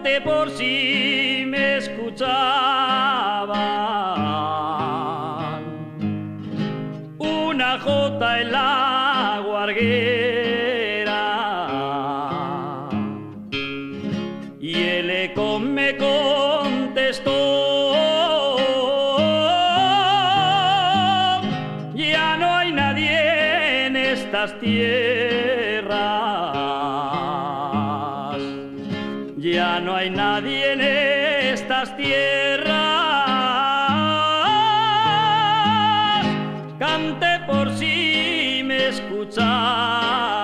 Cante por si me escuchaban. Una jota en la guarguera y el eco me contestó: ya no hay nadie en estas tierras, ya no hay nadie en estas tierras. Cante por si me escuchas.